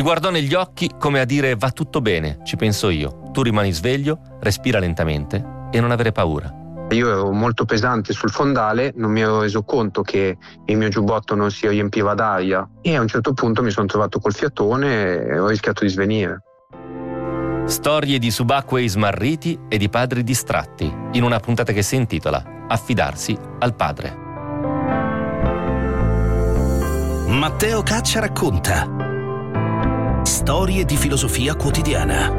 guardò negli occhi come a dire: va tutto bene, ci penso io. Tu rimani sveglio, respira lentamente e non avere paura. Io ero molto pesante sul fondale, non mi ero reso conto che il mio giubbotto non si riempiva d'aria e a un certo punto mi sono trovato col fiatone e ho rischiato di svenire. Storie di subacquei smarriti e di padri distratti, in una puntata che si intitola Affidarsi al padre. Matteo Caccia racconta storie di filosofia quotidiana.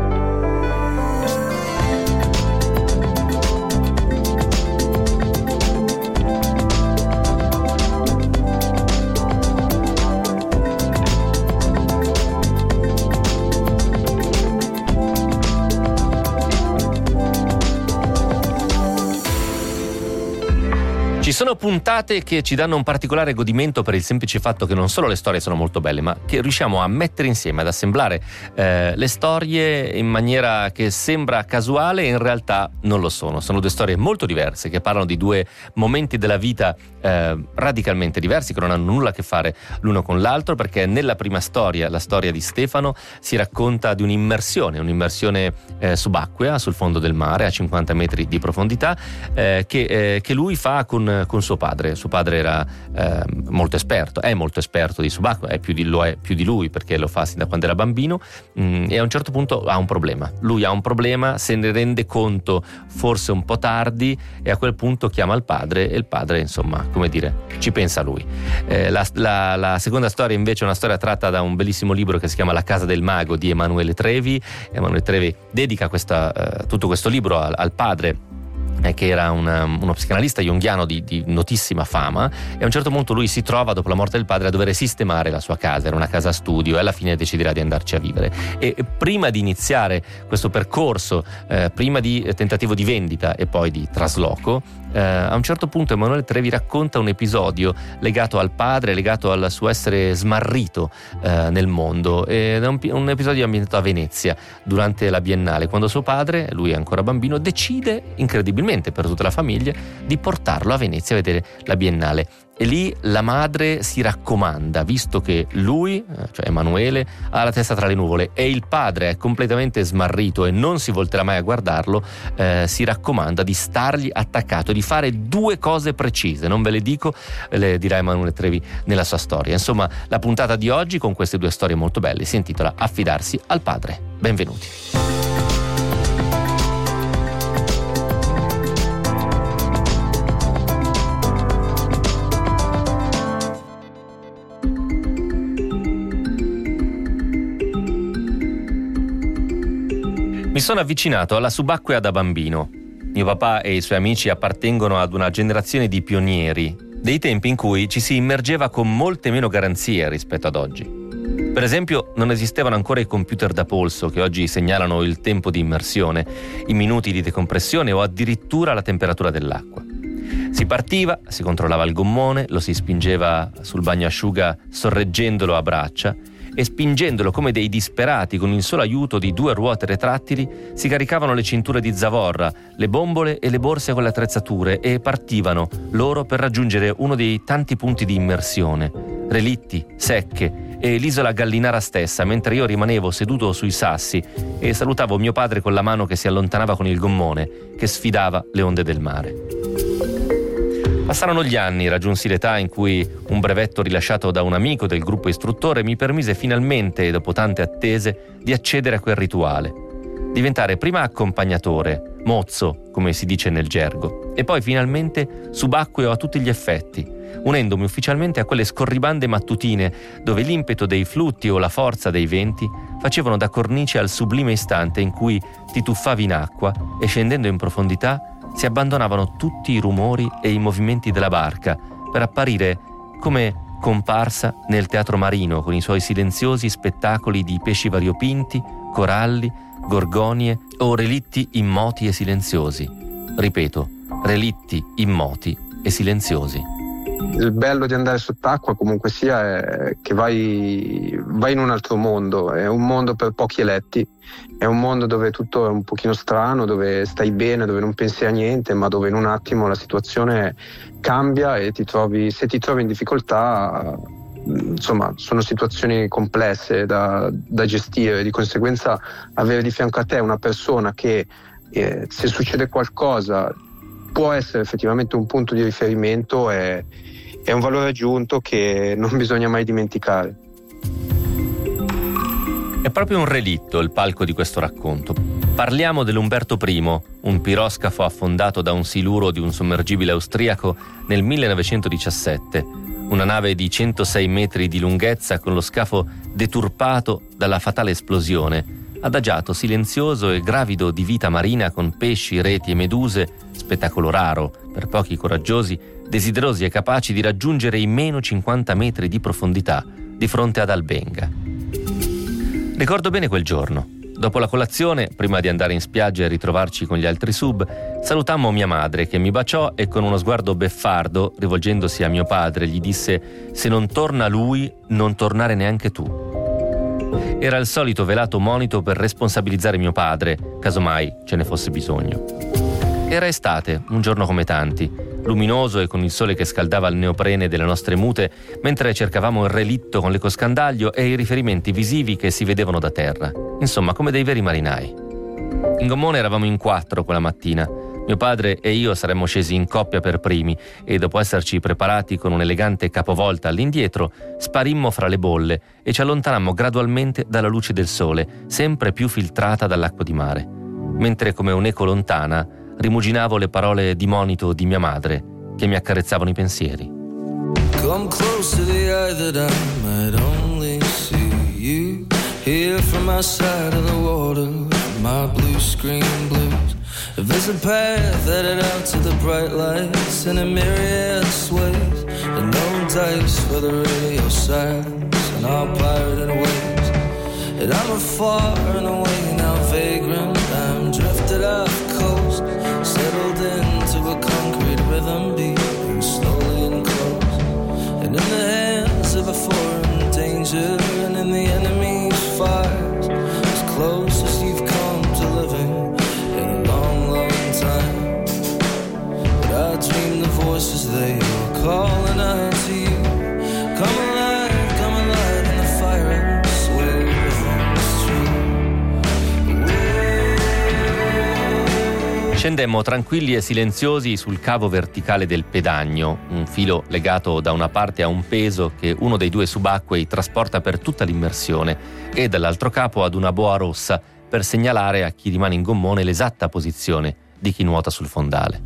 Ci sono puntate che ci danno un particolare godimento per il semplice fatto che non solo le storie sono molto belle, ma che riusciamo a mettere insieme, ad assemblare le storie in maniera che sembra casuale e in realtà non lo sono. Sono due storie molto diverse che parlano di due momenti della vita radicalmente diversi, che non hanno nulla a che fare l'uno con l'altro, perché nella prima storia, la storia di Stefano, si racconta di un'immersione subacquea sul fondo del mare a 50 metri di profondità che lui fa con suo padre. Suo padre era molto esperto, è molto esperto di subacquea, è più di lui perché lo fa sin da quando era bambino, e a un certo punto ha un problema. Lui ha un problema, se ne rende conto forse un po' tardi e a quel punto chiama il padre e il padre, insomma, come dire, ci pensa a lui. La seconda storia invece è una storia tratta da un bellissimo libro che si chiama La casa del mago di Emanuele Trevi. Emanuele Trevi dedica tutto questo libro al padre, che era uno psicanalista junghiano di notissima fama, e a un certo punto lui si trova, dopo la morte del padre, a dover sistemare la sua casa. Era una casa studio e alla fine deciderà di andarci a vivere. E prima di iniziare questo percorso, prima di tentativo di vendita e poi di trasloco, a un certo punto Emanuele Trevi racconta un episodio legato al padre, legato al suo essere smarrito nel mondo. Ed è un episodio ambientato a Venezia durante la Biennale, quando suo padre, lui è ancora bambino, decide incredibilmente per tutta la famiglia di portarlo a Venezia a vedere la Biennale. E lì la madre si raccomanda, visto che lui, cioè Emanuele, ha la testa tra le nuvole e il padre è completamente smarrito e non si volterà mai a guardarlo, si raccomanda di stargli attaccato, di fare due cose precise. Non ve le dico, le dirà Emanuele Trevi nella sua storia. Insomma, la puntata di oggi, con queste due storie molto belle, si intitola Affidarsi al padre. Benvenuti. Mi sono avvicinato alla subacquea da bambino. Mio papà e i suoi amici appartengono ad una generazione di pionieri, dei tempi in cui ci si immergeva con molte meno garanzie rispetto ad oggi. Per esempio, non esistevano ancora i computer da polso che oggi segnalano il tempo di immersione, i minuti di decompressione o addirittura la temperatura dell'acqua. Si partiva, si controllava il gommone, lo si spingeva sul bagnasciuga sorreggendolo a braccia, e spingendolo come dei disperati con il solo aiuto di due ruote retrattili si caricavano le cinture di zavorra, le bombole e le borse con le attrezzature e partivano loro per raggiungere uno dei tanti punti di immersione, relitti, secche e l'isola Gallinara stessa, mentre io rimanevo seduto sui sassi e salutavo mio padre con la mano che si allontanava con il gommone che sfidava le onde del mare. Passarono gli anni, raggiunsi l'età in cui un brevetto rilasciato da un amico del gruppo istruttore mi permise finalmente, dopo tante attese, di accedere a quel rituale. Diventare prima accompagnatore, mozzo, come si dice nel gergo, e poi finalmente subacqueo a tutti gli effetti, unendomi ufficialmente a quelle scorribande mattutine dove l'impeto dei flutti o la forza dei venti facevano da cornice al sublime istante in cui ti tuffavi in acqua e, scendendo in profondità, si abbandonavano tutti i rumori e i movimenti della barca per apparire come comparsa nel teatro marino con i suoi silenziosi spettacoli di pesci variopinti, coralli, gorgonie o relitti immoti e silenziosi. Ripeto, relitti immoti e silenziosi. Il bello di andare sott'acqua comunque sia è che vai in un altro mondo, è un mondo per pochi eletti, è un mondo dove tutto è un pochino strano, dove stai bene, dove non pensi a niente, ma dove in un attimo la situazione cambia e se ti trovi in difficoltà insomma sono situazioni complesse da gestire, di conseguenza avere di fianco a te una persona che se succede qualcosa può essere effettivamente un punto di riferimento è un valore aggiunto che non bisogna mai dimenticare. È proprio un relitto il palco di questo racconto. Parliamo dell'Umberto I, un piroscafo affondato da un siluro di un sommergibile austriaco nel 1917, una nave di 106 metri di lunghezza con lo scafo deturpato dalla fatale esplosione, adagiato silenzioso e gravido di vita marina con pesci, reti e meduse, spettacolo raro per pochi coraggiosi, desiderosi e capaci di raggiungere i meno 50 metri di profondità di fronte ad Albenga. Ricordo bene quel giorno. Dopo la colazione, prima di andare in spiaggia e ritrovarci con gli altri sub, salutammo mia madre che mi baciò e con uno sguardo beffardo, rivolgendosi a mio padre, gli disse: «Se non torna lui, non tornare neanche tu». Era il solito velato monito per responsabilizzare mio padre, casomai ce ne fosse bisogno. Era estate, un giorno come tanti, luminoso e con il sole che scaldava il neoprene delle nostre mute, mentre cercavamo il relitto con l'ecoscandaglio e i riferimenti visivi che si vedevano da terra. Insomma, come dei veri marinai. In gommone eravamo in 4 quella mattina. Mio padre e io saremmo scesi in coppia per primi e dopo esserci preparati con un'elegante capovolta all'indietro, sparimmo fra le bolle e ci allontanammo gradualmente dalla luce del sole, sempre più filtrata dall'acqua di mare. Mentre come un'eco lontana rimuginavo le parole di monito di mia madre che mi accarezzavano i pensieri. Come close to the eye that I might only see you here from my side of the water, my blue screen blues. If there's a path headed out to the bright lights in a myriad sways, and no dice for the radio silence and our pirated ways, and I'm afar and away now, vagrant, I'm drifted off coast, settled into a concrete rhythm, beating slowly and close, and in the hands of a foreign danger, and in the enemy's fires, as close as you've come to living in a long, long time. But I dream the voices they are calling out to you. Come alive in the fire, I swear it's true. Scendemmo tranquilli e silenziosi sul cavo verticale del pedagno, un filo legato da una parte a un peso che uno dei 2 subacquei trasporta per tutta l'immersione e dall'altro capo ad una boa rossa per segnalare a chi rimane in gommone l'esatta posizione di chi nuota sul fondale.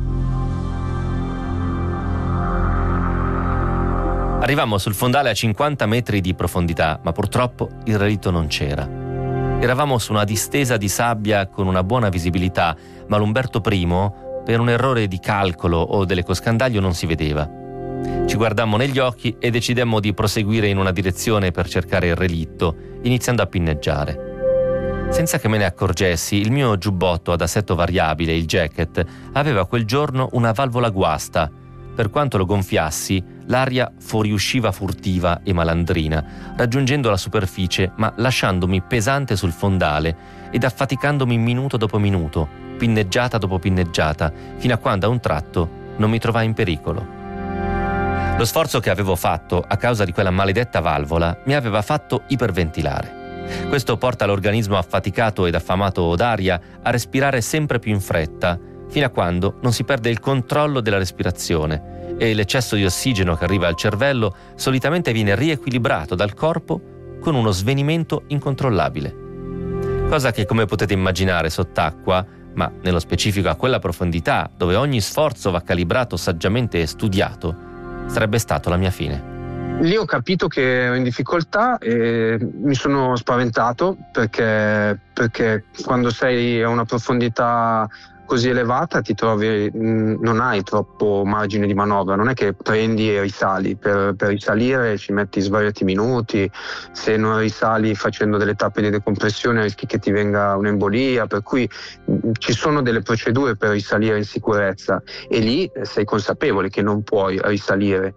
Arrivammo sul fondale a 50 metri di profondità, ma purtroppo il relitto non c'era. Eravamo su una distesa di sabbia con una buona visibilità, ma l'Umberto I, per un errore di calcolo o dell'ecoscandaglio, non si vedeva. Ci guardammo negli occhi e decidemmo di proseguire in una direzione per cercare il relitto, iniziando a pinneggiare. Senza che me ne accorgessi, il mio giubbotto ad assetto variabile, il jacket, aveva quel giorno una valvola guasta. Per quanto lo gonfiassi, l'aria fuoriusciva furtiva e malandrina, raggiungendo la superficie ma lasciandomi pesante sul fondale ed affaticandomi minuto dopo minuto, pinneggiata dopo pinneggiata, fino a quando a un tratto non mi trovai in pericolo. Lo sforzo che avevo fatto a causa di quella maledetta valvola mi aveva fatto iperventilare. Questo porta l'organismo affaticato ed affamato d'aria a respirare sempre più in fretta, fino a quando non si perde il controllo della respirazione e l'eccesso di ossigeno che arriva al cervello solitamente viene riequilibrato dal corpo con uno svenimento incontrollabile. Cosa che, come potete immaginare, sott'acqua, ma nello specifico a quella profondità dove ogni sforzo va calibrato saggiamente e studiato, sarebbe stato la mia fine. Lì ho capito che ero in difficoltà e mi sono spaventato perché quando sei a una profondità così elevata ti trovi, non hai troppo margine di manovra, non è che prendi e risali, per risalire ci metti svariati minuti, se non risali facendo delle tappe di decompressione rischi che ti venga un'embolia, per cui ci sono delle procedure per risalire in sicurezza e lì sei consapevole che non puoi risalire.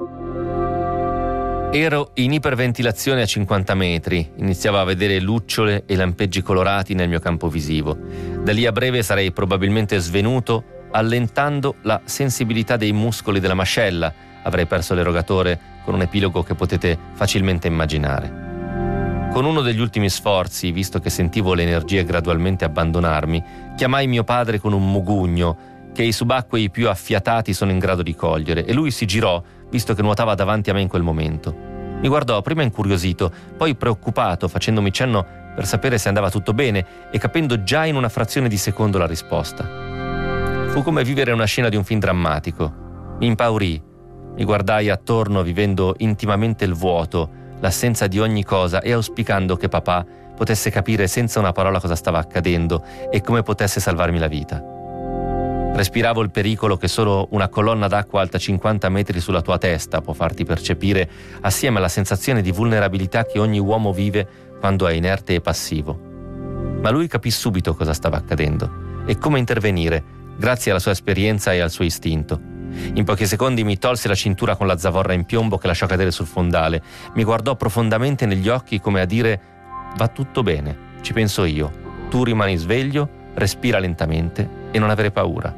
Ero in iperventilazione a 50 metri, iniziavo a vedere lucciole e lampeggi colorati nel mio campo visivo. Da lì a breve sarei probabilmente svenuto, allentando la sensibilità dei muscoli della mascella, avrei perso l'erogatore con un epilogo che potete facilmente immaginare. Con uno degli ultimi sforzi, visto che sentivo le energie gradualmente abbandonarmi, chiamai mio padre con un mugugno che i subacquei più affiatati sono in grado di cogliere, e lui si girò, visto che nuotava davanti a me in quel momento. Mi guardò prima incuriosito, poi preoccupato, facendomi cenno per sapere se andava tutto bene e capendo già in una frazione di secondo la risposta. Fu come vivere una scena di un film drammatico. Mi impaurì, mi guardai attorno vivendo intimamente il vuoto, l'assenza di ogni cosa, e auspicando che papà potesse capire senza una parola cosa stava accadendo e come potesse salvarmi la vita. Respiravo il pericolo che solo una colonna d'acqua alta 50 metri sulla tua testa può farti percepire, assieme alla sensazione di vulnerabilità che ogni uomo vive quando è inerte e passivo. Ma lui capì subito cosa stava accadendo e come intervenire, grazie alla sua esperienza e al suo istinto. In pochi secondi mi tolse la cintura con la zavorra in piombo che lasciò cadere sul fondale. Mi guardò profondamente negli occhi come a dire: va tutto bene, ci penso io. Tu rimani sveglio, respira lentamente e non avere paura.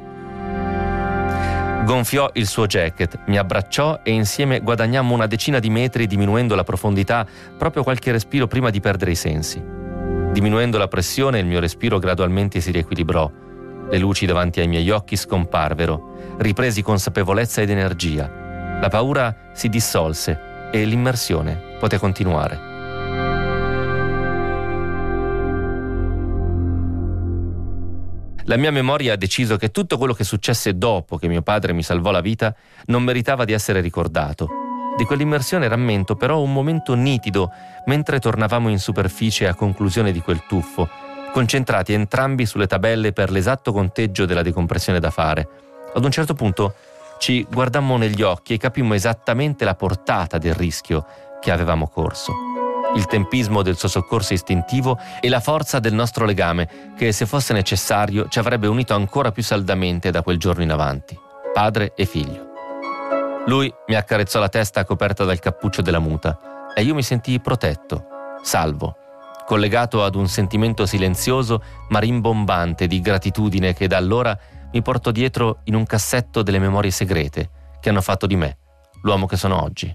Gonfiò il suo jacket, mi abbracciò e insieme guadagnammo una decina di metri, diminuendo la profondità proprio qualche respiro prima di perdere i sensi. Diminuendo la pressione, il mio respiro gradualmente si riequilibrò. Le luci davanti ai miei occhi scomparvero. Ripresi consapevolezza ed energia. La paura si dissolse e l'immersione poté continuare. La mia memoria ha deciso che tutto quello che successe dopo che mio padre mi salvò la vita non meritava di essere ricordato. Di quell'immersione rammento però un momento nitido mentre tornavamo in superficie a conclusione di quel tuffo, concentrati entrambi sulle tabelle per l'esatto conteggio della decompressione da fare. Ad un certo punto ci guardammo negli occhi e capimmo esattamente la portata del rischio che avevamo corso. Il tempismo del suo soccorso istintivo e la forza del nostro legame che, se fosse necessario, ci avrebbe unito ancora più saldamente da quel giorno in avanti, padre e figlio. Lui mi accarezzò la testa coperta dal cappuccio della muta e io mi sentii protetto, salvo, collegato ad un sentimento silenzioso ma rimbombante di gratitudine che da allora mi porto dietro in un cassetto delle memorie segrete che hanno fatto di me l'uomo che sono oggi.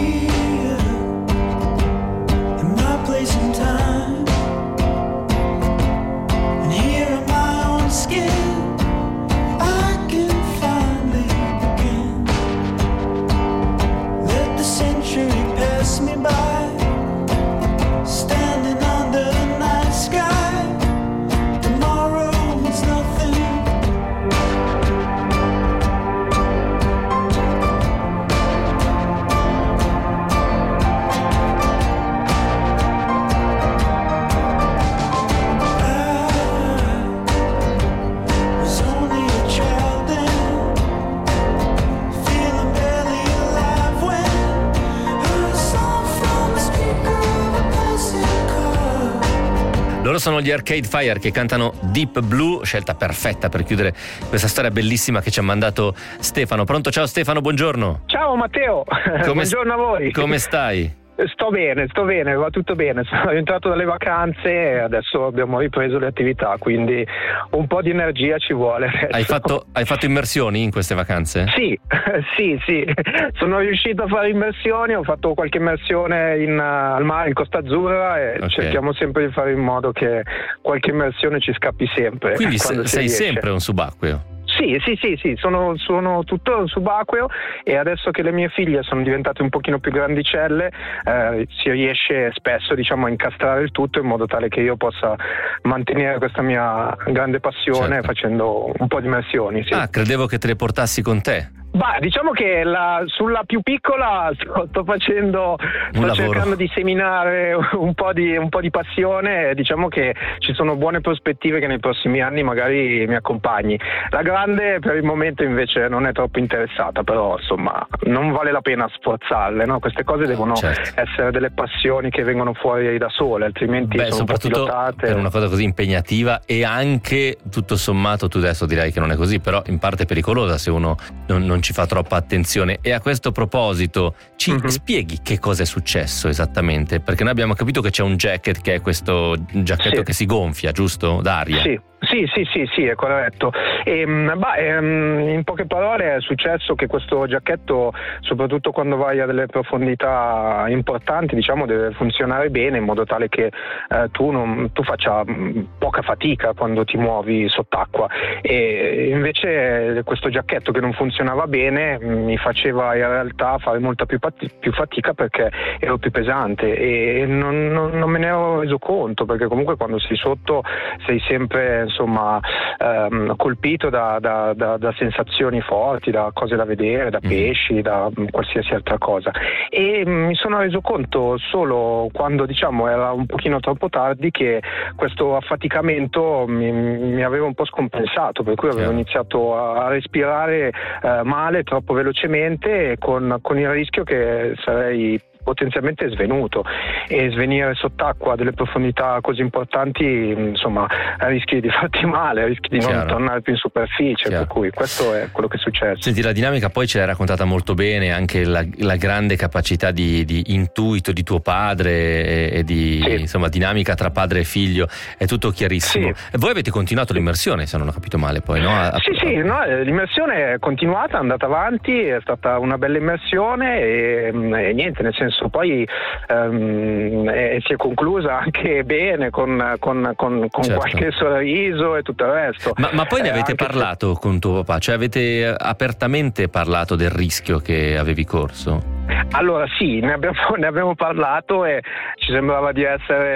Loro sono gli Arcade Fire che cantano Deep Blue, scelta perfetta per chiudere questa storia bellissima che ci ha mandato Stefano. Pronto? Ciao Stefano, buongiorno. Ciao Matteo, buongiorno a voi. Come stai? Sto bene, va tutto bene. Sono rientrato dalle vacanze e adesso abbiamo ripreso le attività, quindi un po' di energia ci vuole. Hai fatto immersioni in queste vacanze? Sì. Sono riuscito a fare immersioni, ho fatto qualche immersione al mare, in Costa Azzurra, e okay. Cerchiamo sempre di fare in modo che qualche immersione ci scappi sempre. Quindi sei sempre un subacqueo? Sì, sono tutto subacqueo, e adesso che le mie figlie sono diventate un pochino più grandicelle si riesce spesso, diciamo, a incastrare il tutto in modo tale che io possa mantenere questa mia grande passione, certo, facendo un po' di immersioni. Sì. Ah, credevo che te le portassi con te. Bah, diciamo che sulla più piccola sto cercando di seminare un po' di passione, e diciamo che ci sono buone prospettive che nei prossimi anni magari mi accompagni. La grande per il momento invece non è troppo interessata, però insomma non vale la pena sforzarle, no? Queste cose devono essere delle passioni che vengono fuori da sole, altrimenti sono soprattutto pilotate. Per una cosa così impegnativa, e anche tutto sommato, tu adesso direi che non è così, però in parte pericolosa se uno non ci fa troppa attenzione. E a questo proposito ci spieghi che cosa è successo esattamente, perché noi abbiamo capito che c'è un jacket che è questo giacchetto che si gonfia, giusto? D'aria. Sì, Sì, è corretto. In poche parole è successo che questo giacchetto, soprattutto quando vai a delle profondità importanti, diciamo, deve funzionare bene in modo tale che tu faccia poca fatica quando ti muovi sott'acqua, e invece questo giacchetto che non funzionava bene mi faceva in realtà fare molta più fatica perché ero più pesante, e non me ne ero reso conto, perché comunque quando sei sotto sei sempre, insomma, colpito da sensazioni forti, da cose da vedere, da pesci, da qualsiasi altra cosa, e mi sono reso conto solo quando, diciamo, era un pochino troppo tardi che questo affaticamento mi aveva un po' scompensato, per cui avevo iniziato a respirare male, troppo velocemente, con il rischio che sarei potenzialmente svenuto, e svenire sott'acqua a delle profondità così importanti, insomma, rischi di farti male, rischi di non tornare più in superficie. Per cui questo è quello che è successo. Senti, la dinamica poi ce l'hai raccontata molto bene, anche la grande capacità di intuito di tuo padre e di insomma dinamica tra padre e figlio, è tutto chiarissimo. E voi avete continuato l'immersione, se non ho capito male, poi, no? L'immersione è continuata, è andata avanti, è stata una bella immersione, e niente, nel senso, poi si è conclusa anche bene con qualche sorriso e tutto il resto. Ma poi ne avete parlato con tuo papà? Cioè avete apertamente parlato del rischio che avevi corso? Allora sì, ne abbiamo parlato, e ci sembrava di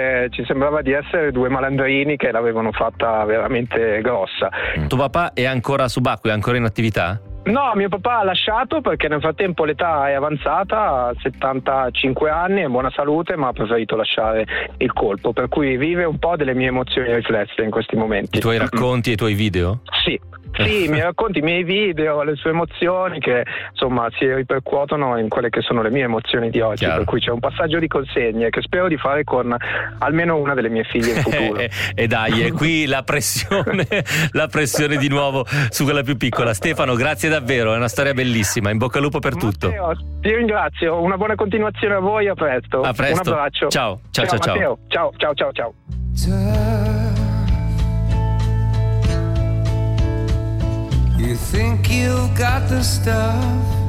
essere due malandrini che l'avevano fatta veramente grossa. Tuo papà è ancora subacqueo, è ancora in attività? No, mio papà ha lasciato perché nel frattempo l'età è avanzata, ha 75 anni, è in buona salute, ma ha preferito lasciare il colpo, per cui vive un po' delle mie emozioni riflesse in questi momenti. I tuoi racconti e i tuoi video? Sì, i miei racconti, i miei video, le sue emozioni che, insomma, si ripercuotono in quelle che sono le mie emozioni di oggi. Chiaro. Per cui c'è un passaggio di consegne che spero di fare con almeno una delle mie figlie in futuro. E dai, è qui la pressione di nuovo su quella più piccola. Stefano, grazie davvero, è una storia bellissima, in bocca al lupo per tutto. Matteo, ti ringrazio, una buona continuazione a voi, a presto. A presto. Un abbraccio. Ciao. Matteo. Ciao. You think you've got the stuff,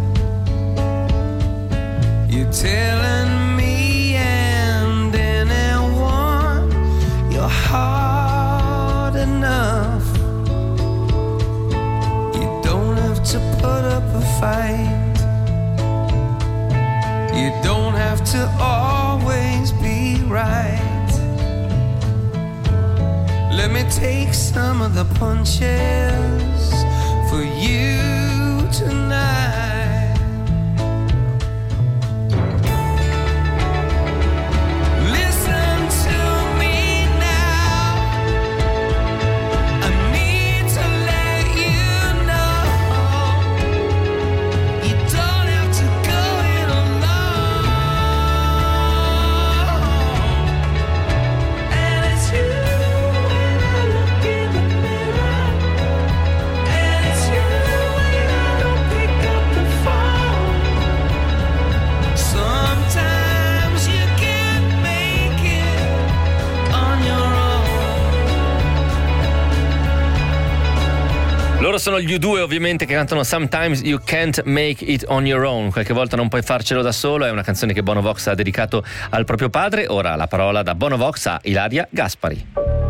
you're telling me and anyone you're hard enough. You don't have to put up a fight, you don't have to always be right. Let me take some of the punches for you tonight. Listen to me now, I need to let you know you don't have to go it alone, and it's you when I look in the mirror, and it's you when I don't pick up the phone. Sometimes you can't make it on your own. Loro sono gli U2, ovviamente, che cantano Sometimes You Can't Make It On Your Own. Qualche volta non puoi farcelo da solo. È una canzone che Bono Vox ha dedicato al proprio padre. Ora la parola da Bono Vox a Ilaria Gaspari.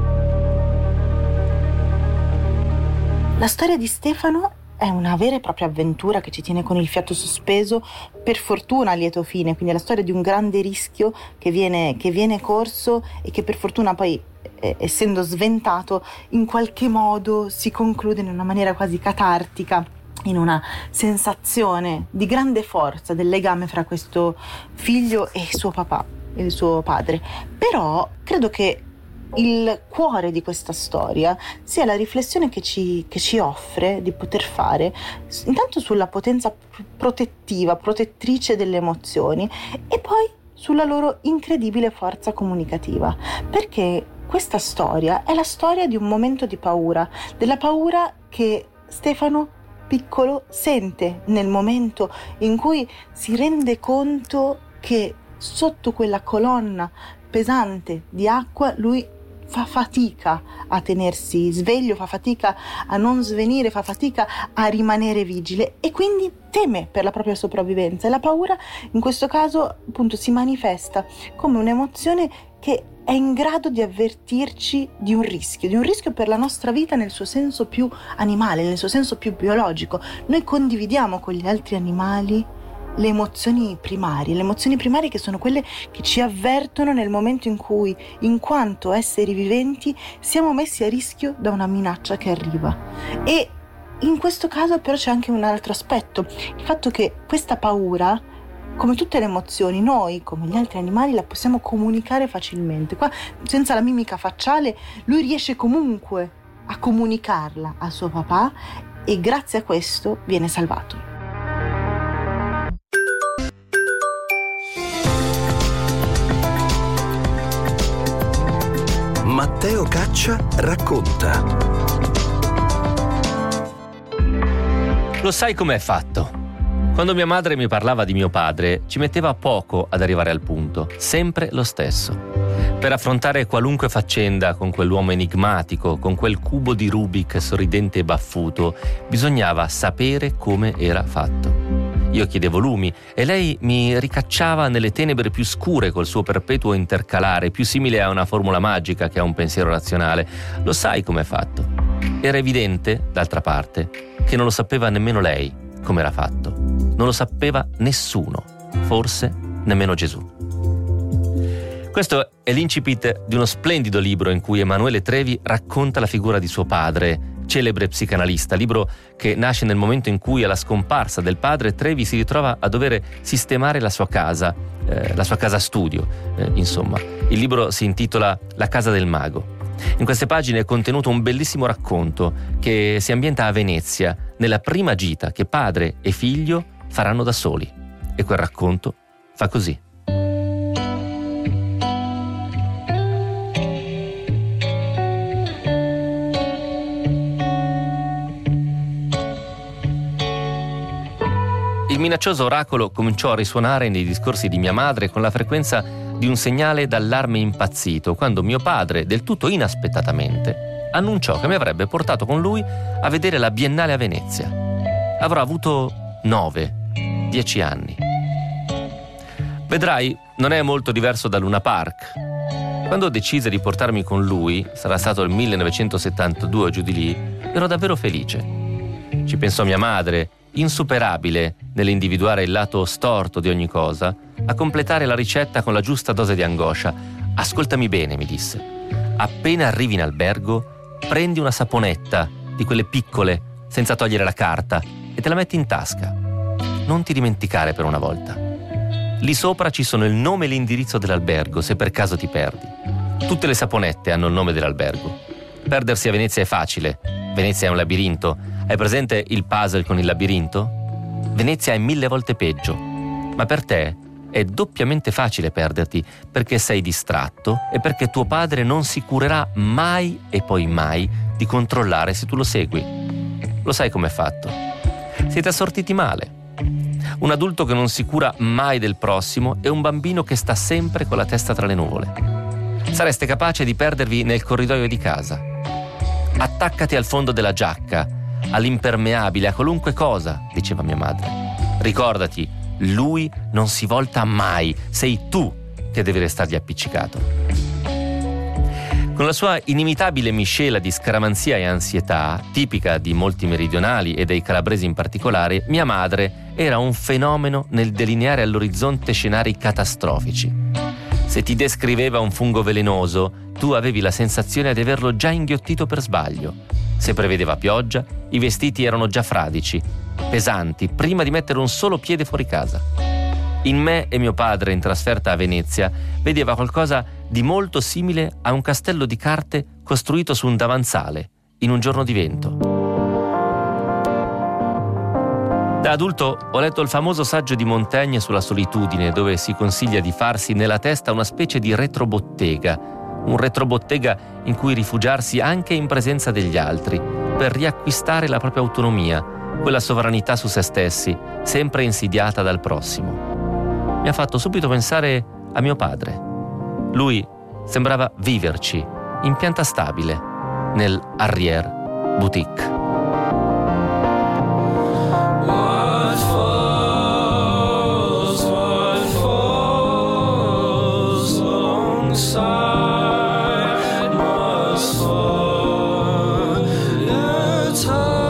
La storia di Stefano è una vera e propria avventura che ci tiene con il fiato sospeso, per fortuna a lieto fine, quindi è la storia di un grande rischio che viene corso e che per fortuna poi, essendo sventato, in qualche modo si conclude in una maniera quasi catartica, in una sensazione di grande forza del legame fra questo figlio e suo papà, e il suo padre. Però credo che il cuore di questa storia sia la riflessione che ci offre di poter fare intanto sulla potenza protettrice delle emozioni, e poi sulla loro incredibile forza comunicativa, perché questa storia è la storia di un momento di paura, della paura che Stefano piccolo sente nel momento in cui si rende conto che sotto quella colonna pesante di acqua lui fa fatica a tenersi sveglio, fa fatica a non svenire, fa fatica a rimanere vigile e quindi teme per la propria sopravvivenza. E la paura in questo caso appunto si manifesta come un'emozione che è in grado di avvertirci di un rischio per la nostra vita nel suo senso più animale, nel suo senso più biologico. Noi condividiamo con gli altri animali le emozioni primarie che sono quelle che ci avvertono nel momento in cui, in quanto esseri viventi, siamo messi a rischio da una minaccia che arriva. E in questo caso però c'è anche un altro aspetto, il fatto che questa paura, come tutte le emozioni, noi come gli altri animali la possiamo comunicare facilmente. Qua, senza la mimica facciale, lui riesce comunque a comunicarla a suo papà e grazie a questo viene salvato. Matteo Caccia racconta. Lo sai com'è fatto? Quando mia madre mi parlava di mio padre, ci metteva poco ad arrivare al punto, sempre lo stesso. Per affrontare qualunque faccenda con quell'uomo enigmatico, con quel cubo di Rubik sorridente e baffuto, bisognava sapere come era fatto. Io chiedevo lumi e lei mi ricacciava nelle tenebre più scure col suo perpetuo intercalare, più simile a una formula magica che a un pensiero razionale. Lo sai com'è fatto? Era evidente, d'altra parte, che non lo sapeva nemmeno lei come era fatto. Non lo sapeva nessuno, forse nemmeno Gesù. Questo è l'incipit di uno splendido libro in cui Emanuele Trevi racconta la figura di suo padre, celebre psicanalista, libro che nasce nel momento in cui alla scomparsa del padre Trevi si ritrova a dover sistemare la sua casa studio, insomma. Il libro si intitola La casa del mago. In queste pagine è contenuto un bellissimo racconto che si ambienta a Venezia, nella prima gita che padre e figlio faranno da soli. E quel racconto fa così. Il minaccioso oracolo cominciò a risuonare nei discorsi di mia madre con la frequenza di un segnale d'allarme impazzito, quando mio padre, del tutto inaspettatamente, annunciò che mi avrebbe portato con lui a vedere la Biennale a Venezia. Avrò avuto 9-10 anni. Vedrai, non è molto diverso da Luna Park. Quando decise di portarmi con lui, sarà stato il 1972 o giù di lì, ero davvero felice. Ci pensò mia madre, insuperabile nell'individuare il lato storto di ogni cosa, a completare la ricetta con la giusta dose di angoscia. Ascoltami bene, mi disse. Appena arrivi in albergo, prendi una saponetta, di quelle piccole, senza togliere la carta, e te la metti in tasca. Non ti dimenticare per una volta. Lì sopra ci sono il nome e l'indirizzo dell'albergo, se per caso ti perdi. Tutte le saponette hanno il nome dell'albergo. Perdersi a Venezia è facile. Venezia è un labirinto. Hai presente il puzzle con il labirinto? Venezia è 1000 volte peggio. Ma per te è doppiamente facile perderti, perché sei distratto e perché tuo padre non si curerà mai e poi mai di controllare se tu lo segui. Lo sai com'è fatto? Siete assortiti male. Un adulto che non si cura mai del prossimo e un bambino che sta sempre con la testa tra le nuvole. Sareste capace di perdervi nel corridoio di casa. Attaccati al fondo della giacca, all'impermeabile, a qualunque cosa, diceva mia madre. Ricordati, lui non si volta mai, sei tu che devi restargli appiccicato. Con la sua inimitabile miscela di scaramanzia e ansietà, tipica di molti meridionali e dei calabresi in particolare, mia madre era un fenomeno nel delineare all'orizzonte scenari catastrofici. Se ti descriveva un fungo velenoso, tu avevi la sensazione di averlo già inghiottito per sbaglio. Se prevedeva pioggia, i vestiti erano già fradici, pesanti, prima di mettere un solo piede fuori casa. In me e mio padre, in trasferta a Venezia, vedeva qualcosa di molto simile a un castello di carte costruito su un davanzale, in un giorno di vento. Da adulto ho letto il famoso saggio di Montaigne sulla solitudine, dove si consiglia di farsi nella testa una specie di retrobottega, un retrobottega in cui rifugiarsi anche in presenza degli altri, per riacquistare la propria autonomia, quella sovranità su se stessi, sempre insidiata dal prossimo. Mi ha fatto subito pensare a mio padre. Lui sembrava viverci, in pianta stabile, nel Arrière Boutique. What falls alongside must fall. It's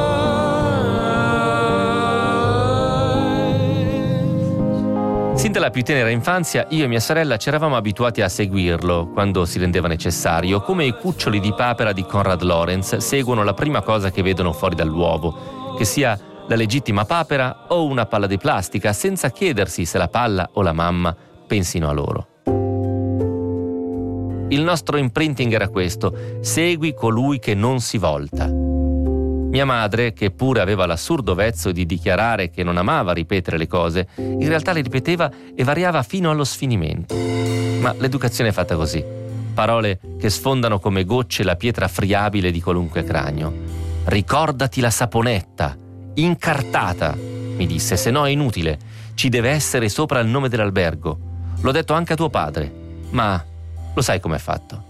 high. Sin dalla più tenera infanzia io e mia sorella ci eravamo abituati a seguirlo quando si rendeva necessario, come i cuccioli di papera di Konrad Lorenz seguono la prima cosa che vedono fuori dall'uovo, che sia la legittima papera o una palla di plastica, senza chiedersi se la palla o la mamma pensino a loro. Il nostro imprinting era questo: segui colui che non si volta. Mia madre, che pure aveva l'assurdo vezzo di dichiarare che non amava ripetere le cose, in realtà le ripeteva e variava fino allo sfinimento. Ma l'educazione è fatta così. Parole che sfondano come gocce la pietra friabile di qualunque cranio. Ricordati la saponetta, incartata, mi disse, se no è inutile, ci deve essere sopra il nome dell'albergo. L'ho detto anche a tuo padre, ma lo sai com'è fatto.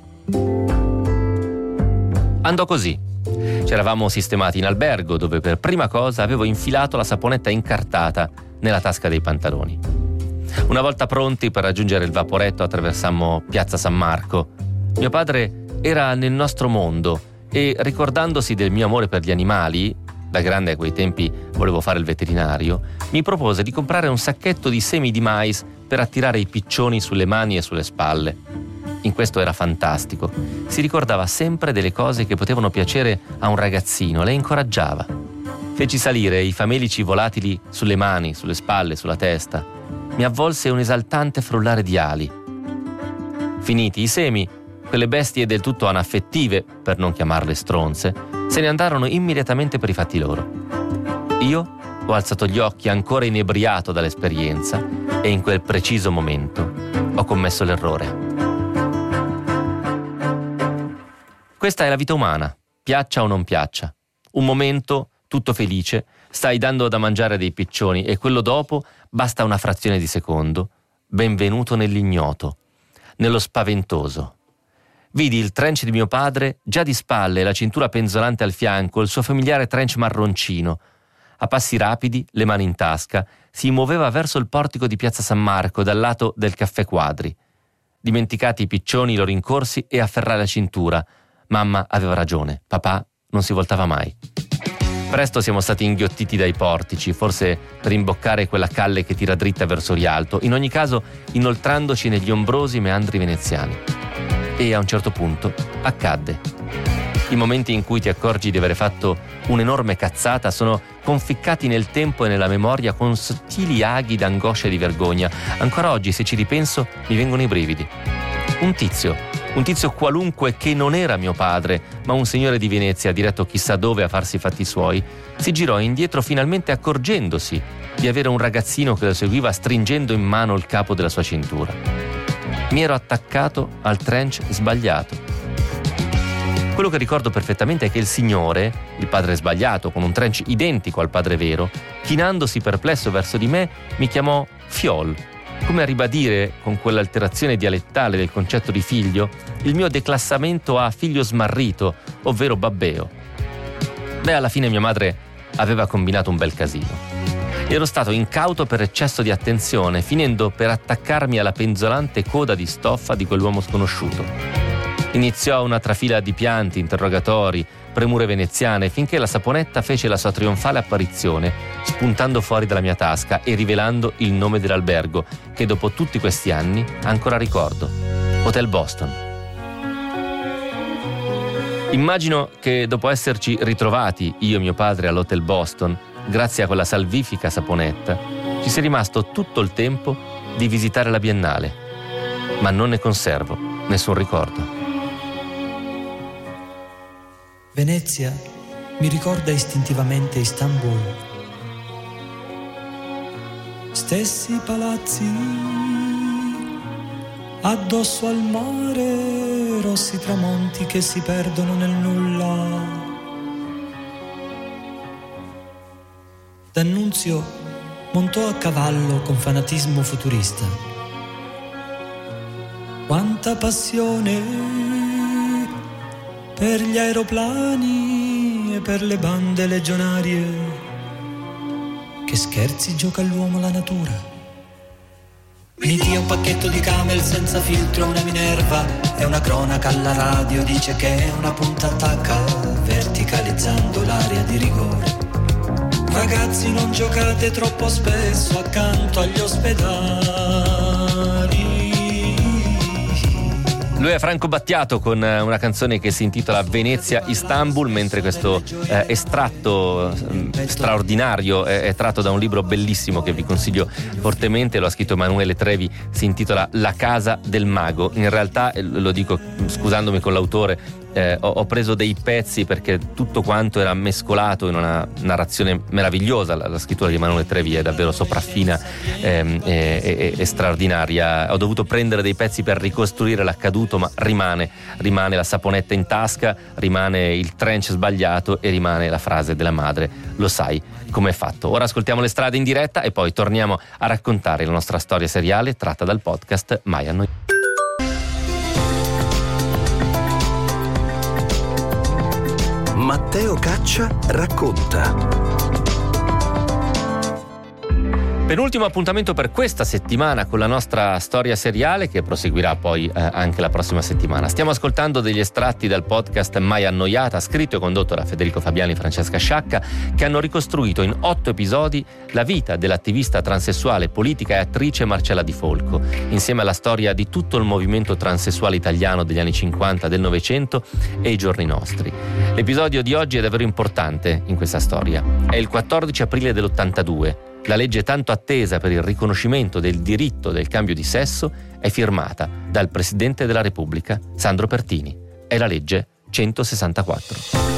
Andò così. Ci eravamo sistemati in albergo, dove per prima cosa avevo infilato la saponetta incartata nella tasca dei pantaloni. Una volta pronti per raggiungere il vaporetto attraversammo Piazza San Marco. Mio padre era nel nostro mondo e, ricordandosi del mio amore per gli animali, da grande a quei tempi volevo fare il veterinario, mi propose di comprare un sacchetto di semi di mais per attirare i piccioni sulle mani e sulle spalle. In questo era fantastico. Si ricordava sempre delle cose che potevano piacere a un ragazzino, le incoraggiava. Feci salire i famelici volatili sulle mani, sulle spalle, sulla testa. Mi avvolse un esaltante frullare di ali. Finiti i semi, quelle bestie del tutto anaffettive, per non chiamarle stronze, se ne andarono immediatamente per i fatti loro. Io ho alzato gli occhi ancora inebriato dall'esperienza e in quel preciso momento ho commesso l'errore. Questa è la vita umana, piaccia o non piaccia. Un momento, tutto felice, stai dando da mangiare a dei piccioni e quello dopo basta una frazione di secondo. Benvenuto nell'ignoto, nello spaventoso. Vidi il trench di mio padre, già di spalle, la cintura penzolante al fianco, il suo familiare trench marroncino. A passi rapidi, le mani in tasca, si muoveva verso il portico di Piazza San Marco, dal lato del Caffè Quadri. Dimenticati i piccioni, lo rincorsi e afferrai la cintura. Mamma aveva ragione, papà non si voltava mai. Presto siamo stati inghiottiti dai portici, forse per imboccare quella calle che tira dritta verso Rialto, in ogni caso inoltrandoci negli ombrosi meandri veneziani. E a un certo punto accadde. I momenti in cui ti accorgi di avere fatto un'enorme cazzata sono conficcati nel tempo e nella memoria con sottili aghi d'angoscia e di vergogna. Ancora oggi, se ci ripenso, mi vengono i brividi. Un tizio qualunque che non era mio padre, ma un signore di Venezia diretto chissà dove a farsi i fatti suoi, si girò indietro finalmente accorgendosi di avere un ragazzino che lo seguiva stringendo in mano il capo della sua cintura. Mi ero attaccato al trench sbagliato. Quello che ricordo perfettamente è che il signore, il padre sbagliato, con un trench identico al padre vero, chinandosi perplesso verso di me, mi chiamò Fiol, come a ribadire, con quell'alterazione dialettale del concetto di figlio, il mio declassamento a figlio smarrito, ovvero babbeo. Beh, alla fine mia madre aveva combinato un bel casino. Ero stato incauto per eccesso di attenzione, finendo per attaccarmi alla penzolante coda di stoffa di quell'uomo sconosciuto. Iniziò una trafila di pianti, interrogatori, premure veneziane, finché la saponetta fece la sua trionfale apparizione, spuntando fuori dalla mia tasca e rivelando il nome dell'albergo, che dopo tutti questi anni ancora ricordo: Hotel Boston. Immagino che dopo esserci ritrovati io e mio padre all'Hotel Boston, grazie a quella salvifica saponetta, ci sia rimasto tutto il tempo di visitare la Biennale, ma non ne conservo nessun ricordo. Venezia mi ricorda istintivamente Istanbul. Stessi palazzi addosso al mare, rossi tramonti che si perdono nel nulla. D'Annunzio montò a cavallo con fanatismo futurista. Quanta passione per gli aeroplani e per le bande legionarie. Che scherzi gioca l'uomo la natura. Mi dia un pacchetto di Camel senza filtro, una Minerva e una cronaca alla radio. Dice che è una punta attacca, verticalizzando l'area di rigore. Ragazzi, non giocate troppo spesso accanto agli ospedali. Lui è Franco Battiato con una canzone che si intitola Venezia Istanbul, mentre questo estratto straordinario è tratto da un libro bellissimo che vi consiglio fortemente, lo ha scritto Emanuele Trevi, si intitola La casa del mago. In realtà, lo dico scusandomi con l'autore, ho preso dei pezzi perché tutto quanto era mescolato in una narrazione meravigliosa. La scrittura di Emanuele Trevi è davvero sopraffina e straordinaria. Ho dovuto prendere dei pezzi per ricostruire l'accaduto, ma rimane la saponetta in tasca, rimane il trench sbagliato e rimane la frase della madre: lo sai com'è fatto. Ora ascoltiamo Le strade in diretta e poi torniamo a raccontare la nostra storia seriale tratta dal podcast Mai annoiato. Matteo Caccia racconta. Penultimo appuntamento per questa settimana con la nostra storia seriale, che proseguirà poi anche la prossima settimana. Stiamo ascoltando degli estratti dal podcast Mai annoiata, scritto e condotto da Federico Fabiani e Francesca Sciacca, che hanno ricostruito in 8 episodi la vita dell'attivista transessuale, politica e attrice Marcella Di Folco, insieme alla storia di tutto il movimento transessuale italiano degli anni 50 del Novecento e i giorni nostri. L'episodio di oggi è davvero importante in questa storia. È il 14 aprile dell'82. La legge tanto attesa per il riconoscimento del diritto del cambio di sesso è firmata dal Presidente della Repubblica, Sandro Pertini. È la legge 164.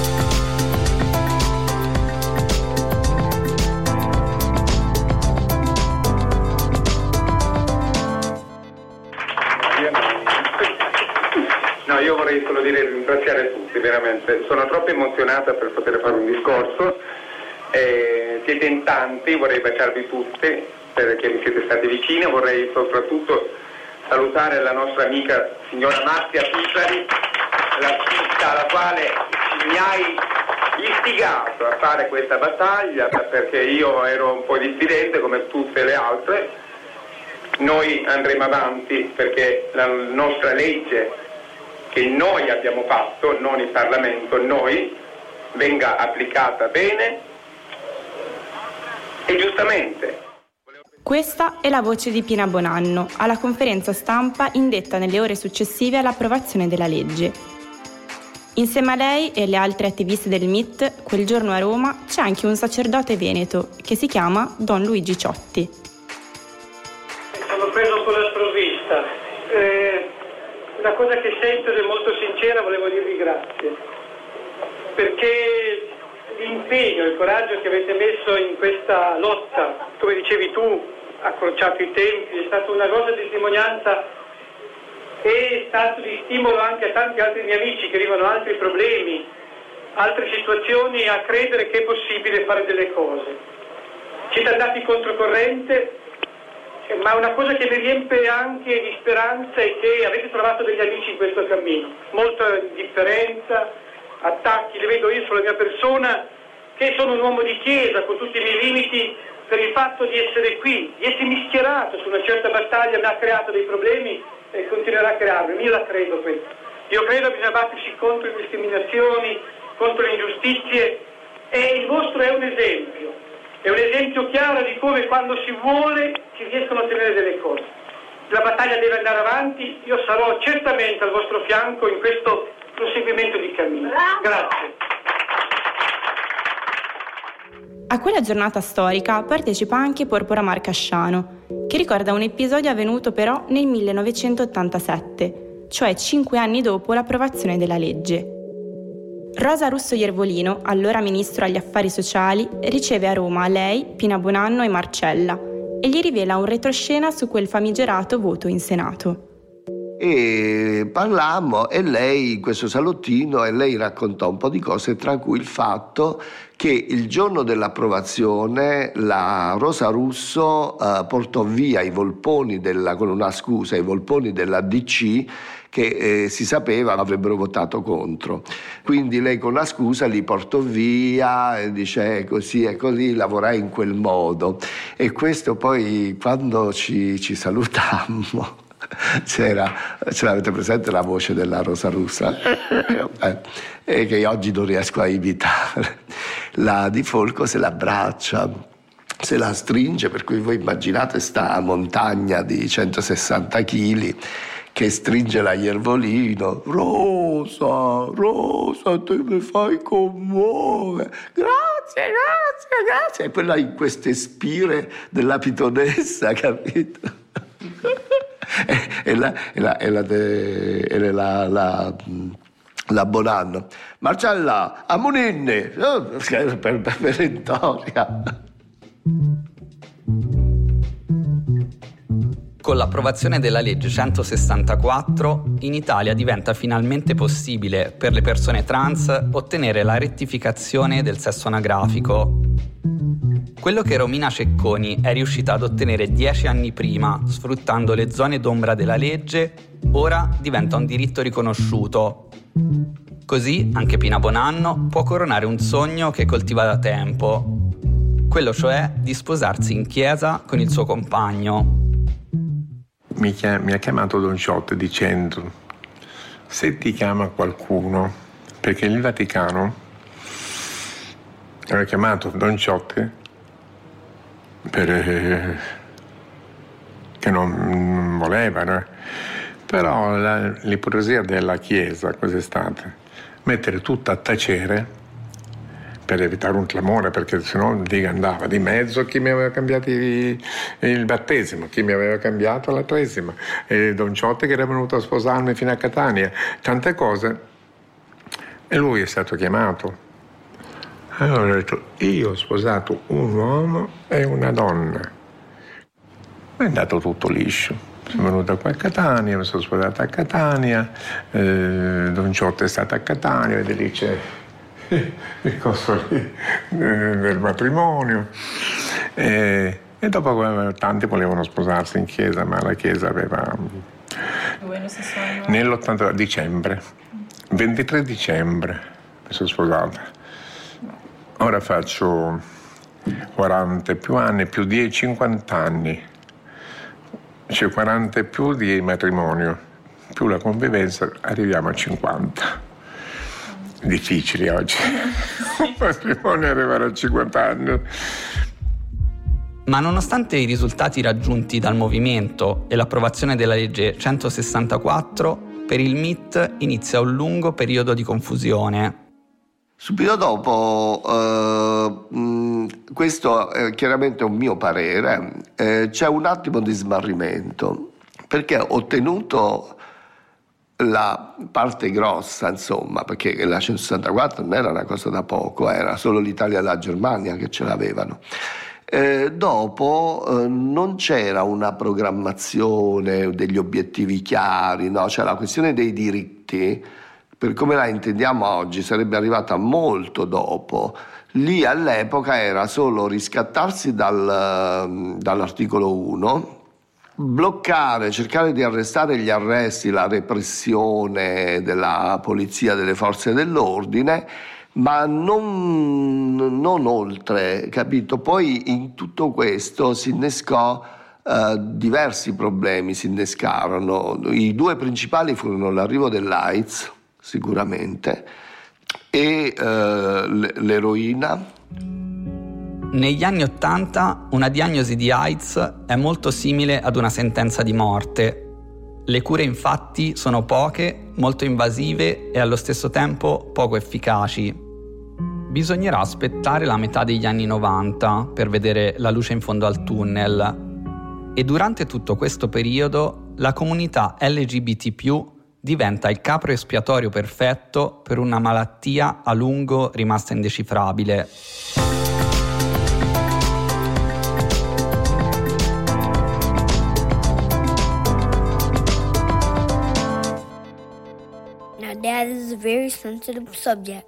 No, io vorrei solo ringraziare tutti, veramente. Sono troppo emozionata per poter fare un discorso. Siete in tanti, vorrei baciarvi tutti perché mi siete stati vicini. Vorrei soprattutto salutare la nostra amica signora Marzia Pizzari, l'artista alla quale mi hai istigato a fare questa battaglia, perché io ero un po' diffidente come tutte le altre. Noi andremo avanti perché la nostra legge che noi abbiamo fatto, non il Parlamento, noi, venga applicata bene e giustamente. Questa è la voce di Pina Bonanno alla conferenza stampa indetta nelle ore successive all'approvazione della legge. Insieme a lei e alle altre attiviste del MIT, quel giorno a Roma c'è anche un sacerdote veneto che si chiama Don Luigi Ciotti. Sono preso con la sprovvista. Una cosa che sento ed è molto sincera, volevo dirvi grazie. Perché l'impegno, il coraggio che avete messo in questa lotta, come dicevi tu, accorciato i tempi, è stata una grossa testimonianza e è stato di stimolo anche a tanti altri miei amici che vivono altri problemi, altre situazioni, a credere che è possibile fare delle cose. Siete andati controcorrente, ma una cosa che mi riempie anche di speranza è che avete trovato degli amici in questo cammino. Molta indifferenza, attacchi, li vedo io sulla mia persona, che sono un uomo di chiesa con tutti i miei limiti, per il fatto di essere qui, di essermi schierato su una certa battaglia, mi ha creato dei problemi e continuerà a crearmi. Io la credo questo. Io credo che bisogna battersi contro le discriminazioni, contro le ingiustizie, e il vostro è un esempio chiaro di come quando si vuole si riescono a ottenere delle cose. La battaglia deve andare avanti, io sarò certamente al vostro fianco in questo proseguimento di cammino. Grazie. A quella giornata storica partecipa anche Porpora Marcasciano, che ricorda un episodio avvenuto però nel 1987, cioè 5 anni dopo l'approvazione della legge. Rosa Russo Iervolino, allora ministro agli affari sociali, riceve a Roma lei, Pina Bonanno e Marcella e gli rivela un retroscena su quel famigerato voto in Senato. e parlammo, e lei in questo salottino, e lei raccontò un po' di cose, tra cui il fatto che il giorno dell'approvazione la Rosa Russo portò via i volponi con una scusa, i volponi della DC che si sapeva avrebbero votato contro. Quindi lei con la scusa li portò via e dice è così e così, lavorai in quel modo. E questo poi quando ci salutammo ce l'avete presente la voce della Rosa Russa? E che oggi non riesco a imitare. La Di Folco se l'abbraccia, se la stringe, per cui voi immaginate sta montagna di 160 kg che stringe la Iervolino. Rosa, tu mi fai commuovere, grazie. E quella in queste spire della pitonessa, capito? La Bonanno. Marcella, a Muninni, per Vittoria. Con l'approvazione della legge 164, in Italia diventa finalmente possibile per le persone trans ottenere la rettificazione del sesso anagrafico. Quello che Romina Cecconi è riuscita ad ottenere 10 anni prima, sfruttando le zone d'ombra della legge, ora diventa un diritto riconosciuto. Così anche Pina Bonanno può coronare un sogno che coltiva da tempo, quello cioè di sposarsi in chiesa con il suo compagno. Mi ha chiamato Don Ciotte dicendo: se ti chiama qualcuno, perché il Vaticano aveva chiamato Don Ciotte che non voleva, no? Però l'ipocrisia della Chiesa cos'è stata? Mettere tutto a tacere per evitare un clamore, perché sennò Diga andava di mezzo chi mi aveva cambiato il battesimo, chi mi aveva cambiato la tresima, e Don Ciotte che era venuto a sposarmi fino a Catania, tante cose. E lui è stato chiamato. Allora ho detto: io ho sposato un uomo e una donna. È andato tutto liscio. Sono venuta qua a Catania, mi sono sposata a Catania, Don Ciotte è stato a Catania, e lì c'è il costo del matrimonio. E dopo tanti volevano sposarsi in chiesa, ma la chiesa aveva... Nell'80 dicembre, 23 dicembre mi sono sposata. Ora faccio 40 più anni, più 10, 50 anni. C'è 40 e più di matrimonio, più la convivenza, arriviamo a 50. Difficili oggi. Un matrimonio arrivare a 50 anni. Ma nonostante i risultati raggiunti dal movimento e l'approvazione della legge 164, per il MIT inizia un lungo periodo di confusione. Subito dopo, questo è chiaramente un mio parere, c'è un attimo di smarrimento, perché ho ottenuto la parte grossa, insomma, perché la 164 non era una cosa da poco, era solo l'Italia e la Germania che ce l'avevano. Dopo non c'era una programmazione, degli obiettivi chiari, no? Cioè la questione dei diritti, per come la intendiamo oggi, sarebbe arrivata molto dopo. Lì all'epoca era solo riscattarsi dall'articolo 1, bloccare, cercare di arrestare gli arresti, la repressione della polizia, delle forze dell'ordine, ma non oltre, capito? Poi in tutto questo si innescò diversi problemi, si innescarono. I due principali furono l'arrivo dell'AIDS, sicuramente, e l'eroina. Negli anni '80 una diagnosi di AIDS è molto simile ad una sentenza di morte. Le cure infatti sono poche, molto invasive e allo stesso tempo poco efficaci. Bisognerà aspettare la metà degli anni 90 per vedere la luce in fondo al tunnel. E durante tutto questo periodo la comunità LGBT+, diventa il capro espiatorio perfetto per una malattia a lungo rimasta indecifrabile. why this is a very sensitive subject.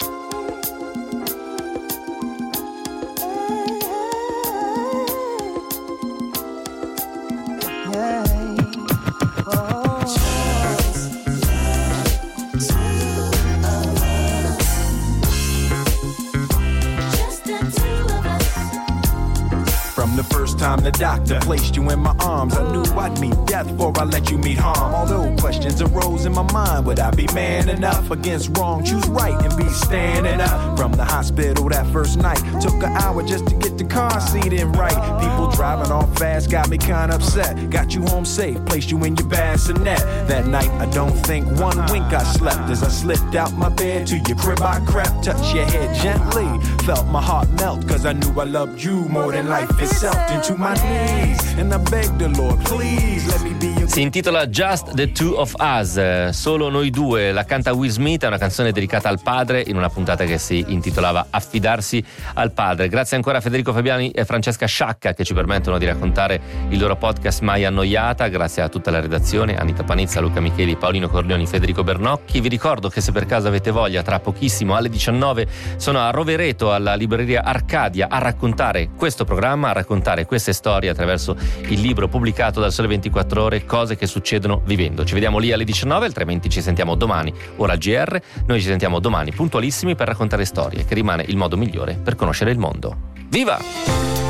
From the first time the doctor placed you in my arms, I knew I'd meet death before I let you meet harm. Although questions arose in my mind, would I be man enough against wrong? Choose right and be standing up. From the hospital that first night, took an hour just to get the car seat in right. People driving off fast got me kinda upset. Got you home safe, placed you in your bassinet. That night I don't think one wink I slept. As I slipped out my bed to your crib I crept. Touched your head gently, felt my heart melt, cause I knew I loved you more than life itself. Into my knees, and I begged the Lord, please let me be your... Si intitola Just the Two of Us, solo noi due. La canta Will Smith, è una canzone dedicata al padre in una puntata che si intitolava Affidarsi al padre. Grazie ancora a Federico Fabiani e Francesca Sciacca che ci permettono di raccontare il loro podcast Mai Annoiata. Grazie a tutta la redazione, Anita Panizza, Luca Micheli, Paolino Corleoni, Federico Bernocchi. Vi ricordo che se per caso avete voglia, tra pochissimo alle 19 sono a Rovereto alla libreria Arcadia a raccontare questo programma, a raccontare queste storie attraverso il libro pubblicato dal Sole 24 Ore, Cose che succedono vivendo. Ci vediamo lì alle 19, altrimenti ci sentiamo domani, ora GR. Noi ci sentiamo domani puntualissimi per raccontare storie, che rimane il modo migliore per conoscere il mondo. Viva!